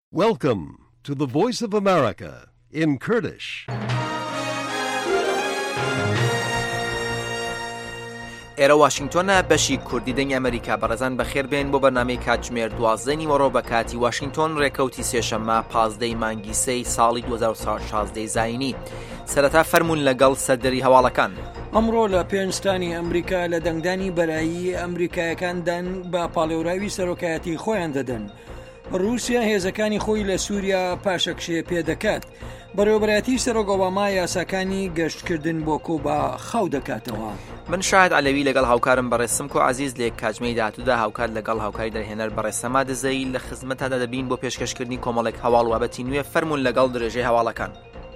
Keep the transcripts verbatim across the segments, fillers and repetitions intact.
Welcome to the Voice of America in Kurdish. ئێرە واشنگتۆنە بەشی کوردی دەنگی ئەمریکا بەڕێزان بەخێر بێن بۆ بەرنامەی کاتژمێر دوازدەی نیوەڕۆ بە کاتی واشنگتۆن ڕێکەوتی سێشەممە پازدەی مانگی سەی ساڵی دوو هەزار و شازدە زاینی. سەرەتا فەرموون لەگەڵ سەردەری هەواڵەکان. ئەمڕۆ لە پێنجستانی ئەمریکا لە دەنگدانی بەرایی ئەمریکایەکان دەنگ بە پاڵێوراوی سەرۆکایەتی خۆیان دەدەن. رووسیا هێزەکانی خۆی لە سووریا پاشەکشێ پێدەکات. بەڕێوەبەرایەتی سەرۆک ئۆباما یاساکانی گەشتکردن بۆ کووبا خاو دەکاتەوە. من شاهد عەلەوی لەگەڵ هاوکارم بەڕێسم کۆ عەزیز لە کاتژمەی داهاتوودا هاوکار لەگەڵ هاوکاری دەرهێنەر بەڕێسەما دزەی لە خزمەتدا دەبین بۆ پێشکەشکردنی کۆمەڵێک هەواڵ وابەتی نوێ. فەرموون لەگەڵ درێژەی هەواڵەکان.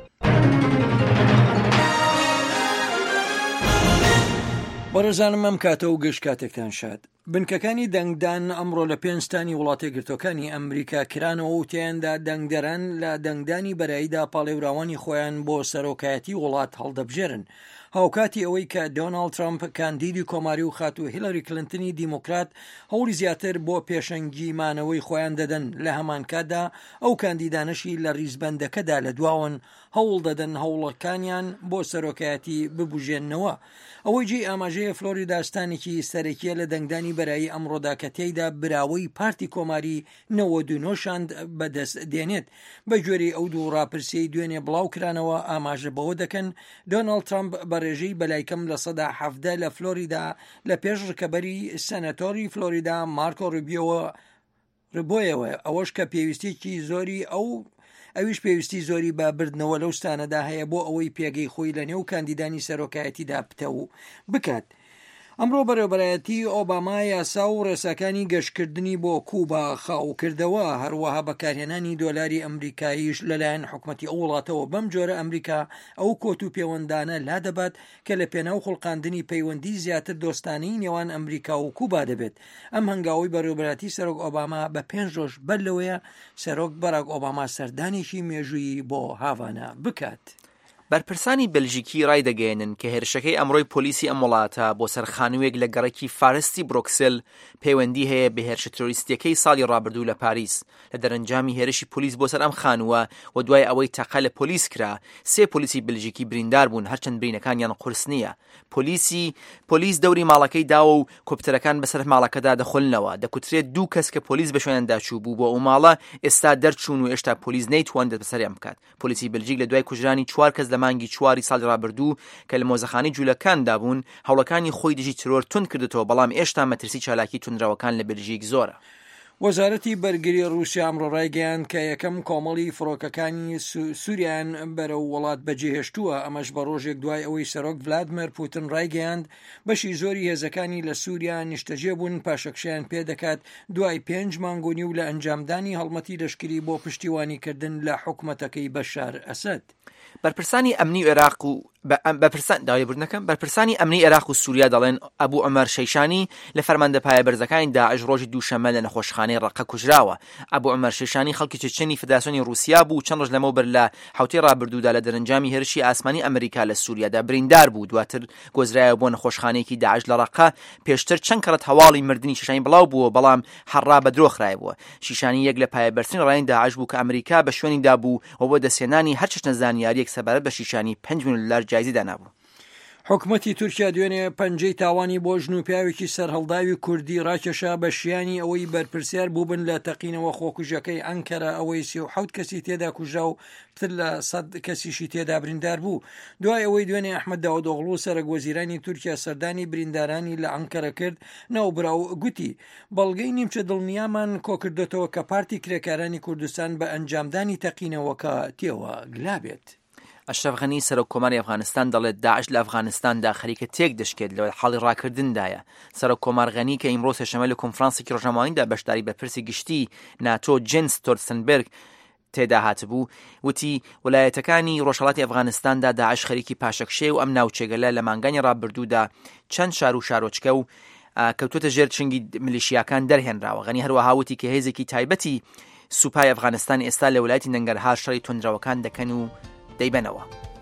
بەڕێزانم ئەم کاتە و گەشت کاتێکتان شاد. بنکەکانی دەنگدان ئەمڕۆ لە پێنجستانی وڵاتی گرتوەکانی ئەمریکا کرانەوە و تیاندا دەنگدەران لە دەنگدانی بەراییدا پاڵێوراوانی خۆیان بۆ سەرۆکایەتی وڵات هەڵدەبژێرن. هاوکاتی ئەوەی کە دۆناڵد ترامپ کاندیدی کۆماری و خات و هیلاری کلنتنی دیموکرات هەوڵی زیاتر بۆ پێشەنگیمانەوەی خۆیان دەدەن، لە هەمان کاتدا ئەو کاندیدانەشی لە ریزبەندەکەدا لە دواون هەوڵ دەدەن هەوڵەکانیان بۆ سەرۆکایەتی ببوژێننەوە. ئەوەی جێ ئاماژەیە فلۆریداستانێکی سەرەکیە لە دەنگدانی بەرایی ئەمڕۆدا کە تێیدا براوەی پارتی کۆماری نەوە دوونۆشاند بەدەست دێنێت. بە گوێرەی ئەو دوو ڕاپرسیەی دوێنێ بڵاو کرانەوە ئاماژە بەوە دەکەن دۆناڵد ترامپ بە ڕێژەی بەلایکەم لە سەدا حەڤدە لە فلۆریدا لە پێش ڕکەبەری سەنەتۆری فلۆریدا مارکۆ ڕوبیۆوە ڕبۆیەوە، ئەوەش کە پێویستێکی زۆری ئەو ئەویش پێویستی زۆری با بردنەوە لەو ستانەدا هەیە بۆ ئەوەی پێگەی خۆی لە نێو کاندیدانی سەرۆکایەتیدا پتە و بکات. ئەمڕۆ بەڕێوەبەرایەتی ئۆباما یاسا و ڕێساکانی گەشتکردنی بۆ کووبا خاو کردەوە، هەروەها بەکارهێنانی دۆلاری ئەمریکاییش لەلایەن حکومەتی ئەو وڵاتەوە. بەم جۆرە ئەمریکا ئەو کۆت و پەیوەندانە لا دەبات کە لە پێناو خوڵقاندنی پەیوەندی زیاتر دۆستانەی نێوان ئەمریکا و کووبا دەبێت. ئەم هەنگاوی بەڕێوەبەرایەتی سەرۆک ئۆباما بە پێنج ڕۆژ بەر لەوەیە سەرۆک باراک ئۆباما سەردانێکی مێژووی بۆ هاڤانە بکات. بەرپرسانی بەلژیکی ڕای دەگەێنن کە هێرشەکەی ئەمڕۆی پۆلیسی ئەم وڵاتە بۆ سەرخانوویەک لە گەڕێکی فارستی برۆکسل پەیوەندی هەیە بە هێرشە تۆریستیەکەی ساڵی ڕابردوو لە پاریس. لە دەرەنجامی هێرشی پۆلیس بۆ سەر ئەم خانووە و دوای ئەوەی تەقە لە پۆلیس کرا، سێ پۆلیسی بلژیکی بریندار بوون، هەرچەند برینەکانیان قورس نییە. پۆلیسی پۆلیس دەوری ماڵەکەی داوە و کۆپتەرەکان بەسەر ماڵەکەدا دەخۆلنەوە. دەکوترێت دوو کەس کە پۆلیس بە شوێنیاندا چوو بوو بۆ ئەو ماڵە ئێستا دەرچوون و هێشتا پۆلیس نەیتوانێت بەسەریان بکات. پۆلیسی بلژیک لە دوای کوژرانی چوار کەس لە مانگی چواری ساڵی ڕابردوو کە لە مۆزەخانەی جوولەکاندا بوون، هەوڵەکانی خۆی دژی ترۆر تند کردێتەوە، بەڵام ئێشتا مەترسی چالاکی توندراوەکان لە بلژیک زۆرە. وەزارەتی بەرگری رووسیا ئەمڕۆ ڕایگەیاند کە یەکەم کۆمەڵی فڕۆکەکانی سووریان بەرەو وڵات بەجێهێشتووە. ئەمەش بە ڕۆژێک دوای ئەوەی سەرۆک ڤلادیمیر پوتین ڕایگەیاند بەشی زۆری هێزەکانی لە سووریا نیشتەجێ بوون، پاشەکشیان پێدەکات دوای پێنج مانگ و نیو لە ئەنجامدانی هەڵمەتی لەشکری بۆ پشتیوانیکردن لە حکومەتەکەی بەشار ئەسەد. بەرپرسانی ئەمنی عێراق و بەپرسان داوای بردنەکەم بەرپرسانی ئەمنی عێراق و سووریا دەڵێن ئەبوو عومەر شەیشانی لە فەرماندە پایەبەرزەکانی داعش ڕۆژی دووشەممە لە نەخۆشخانەی ڕەقە کوژراوە. ئەبوو عومەر شەیشانی خەڵکی چێچێنی فدراسیۆنی رووسیا بوو، چەند ڕۆژ لەمەوبەر لە حوتەی ڕابردوودا لە دەرەنجامی هێرشی ئاسمانی ئەمریکا لە سووریادا بریندار بوو، دواتر گۆزرایەوە بۆ نەخۆشخانەیەکی داعش لە ڕەقە. پێشتر چەند کەڕەت هەواڵی مردنی شەیشانی بڵاو بووە، بەڵام هەڕا بە درۆخرایەوە. شیشانی یەک لە پایەبەرزترین ڕایەن داعش بوو کە ئەمریکا بە شوێنیدا بوو و بۆ دەستهێنانی هەر چەشنە زانیاریەک سەبارەت بە شیشانی پێنج میلیۆن دۆلار جایزی دانابوو. حکومەتی تورکیا دوێنێ پەنجەی تاوانی بۆ ژن و پیاوێکی سەرهەڵداوی کوردی ڕاکێشا بە شیانی ئەوەی بەرپرسیار بووبن لە تەقینەوە خۆکوژەکەی ئەنکەرە، ئەوەی سی و حەوت کەسی تێدا کوژا و پتر لە سەد کەسیشی تێدا بریندار بوو. دوای ئەوەی دوێنێ ئەحمەد داوودۆغڵو سەرۆکوەزیرانی تورکیا سەردانی بریندارانی لە ئەنکەرە کرد، ناوبراو گوتی بەڵگەی نیمچە دڵنیامان کۆکردێتەوە کە پارتی کرێکارانی کوردستان بە ئەنجامدانی تەقینەوەکە تێوە گلابێت. ئەشرەف غەنی سەرۆک کۆماری ئەفغانستان دەڵێت داعش لە ئەفغانستاندا خەریکە تێک دەشکێت لە حاڵی ڕاکردندایە. سەرۆک کۆمار غەنی کە ئیمڕۆ سێشەممە لە کۆنفرانسێکی ڕۆژنامەوەییدا بەشداری بە پرسی گشتی ناتۆ جنس ستۆلتەنبەرگ تێدا هاتبوو، وتی وەلایەتەکانی ڕۆژهەڵاتی ئەفغانستاندا داعش خەریکی پاشەکشێ و ئەم ناوچێگەلە لە مانگانی ڕابردوودا چەند شار و شارۆچکە و کەوتوتە ژێر چنگی میلیشیاکان دەرهێنراوە. غەنی هەروەها وتی کە هێزێکی تایبەتی سوپای ئەفغانستان ئێستا لە وڵایەتی نەنگەرهار شەڕی توندراوەکان دەکەن و دەیبەنەوە.